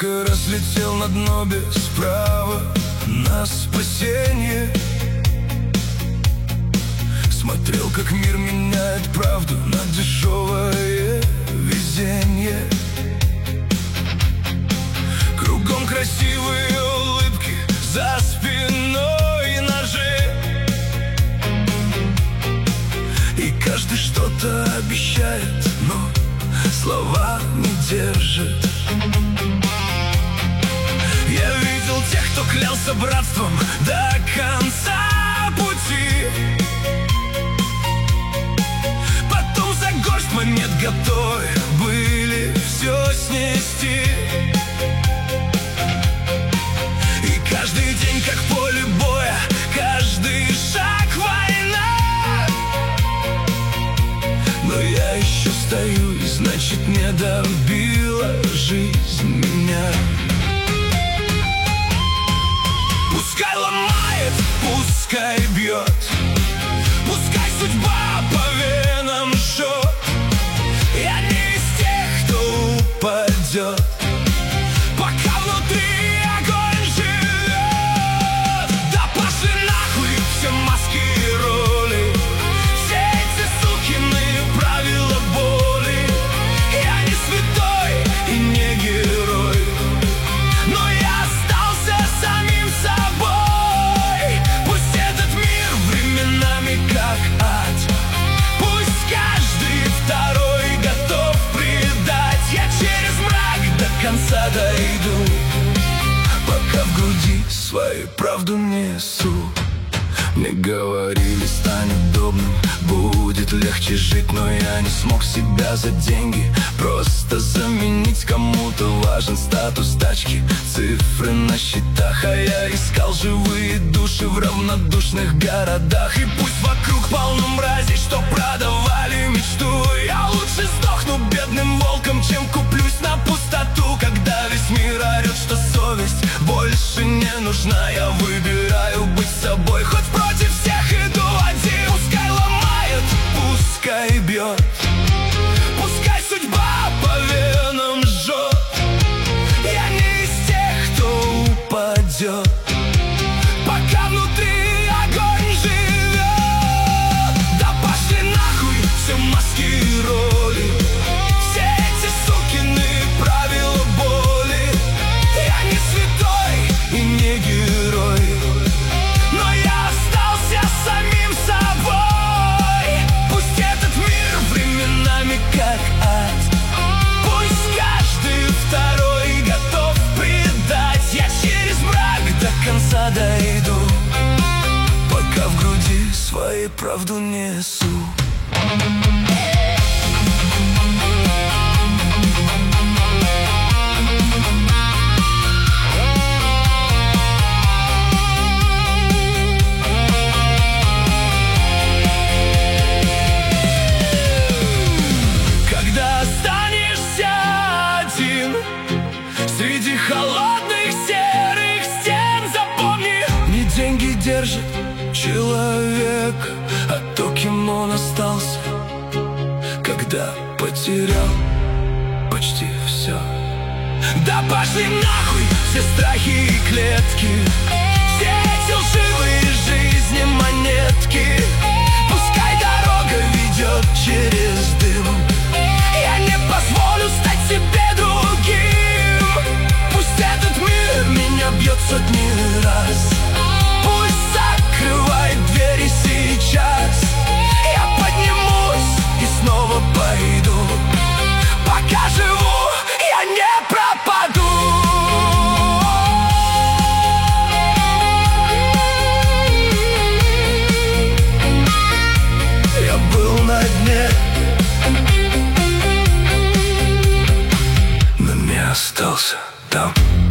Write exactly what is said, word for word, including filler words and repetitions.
Сколько раз летел на дно без права на спасение. Смотрел, как мир меняет правду на дешевое везение. Кругом красивые улыбки, за спиной ножи, и каждый что-то обещает, но слова не держит. Я видел тех, кто клялся братством до конца пути, потом за горсть монет готовы были все снести. И каждый день как поле боя, каждый шаг война. Но я еще стою, и значит не добила жизнь меня. Пускай ломает, пускай бьет, пускай судьба по венам жжет. Я не из тех, кто упадет, пока внутри огонь живет. Да пошли нахуй все маски и роли, все эти сукины правила боли. Я не святой и не герой, но я остался самим собой. Пусть этот мир временами как ад, пусть каждый второй готов предать. Я через мрак до конца дойду, пока в груди свою правду несу. Мне говорили, станет удобным, будет легче жить, но я не смог себя за деньги просто заменить. Кому-то важен статус тачки, цифры на счетах, а я искал живые души в равнодушных городах. И пусть вокруг полно мразей, что продавали мечту, я лучше сдохну бедным волком, чем куплюсь на пустоту. Когда весь мир орет, что совесть больше не нужна, я выбираю быть собой, хоть против всех иду один. Пускай ломает, пускай бьет, пускай судьба по венам жжет. Я не из тех, кто упадет, пока внутри огонь живет. Да пошли нахуй все маски и роли, все эти сукины правила боли. Я не святой и не герой, но я остался самим собой. Пусть этот мир временами как ад, пусть каждый второй готов предать. Я через мрак до конца дойду, пока в груди свою правду несу. Когда останешься один среди холодных серых стен, запомни, не деньги держат человека, а то, кем он остался, когда потерял почти все. Да пошли нахуй все страхи и клетки, все эти лживые жизни монетки. Пускай дорога ведет через дым, я не позволю стать себе другим. Пусть этот мир меня бьет сотни раз, пусть закрывает двери сейчас. Я поднимусь и снова пойду, пока живу, я не пропаду. Я был на дне, но не остался там.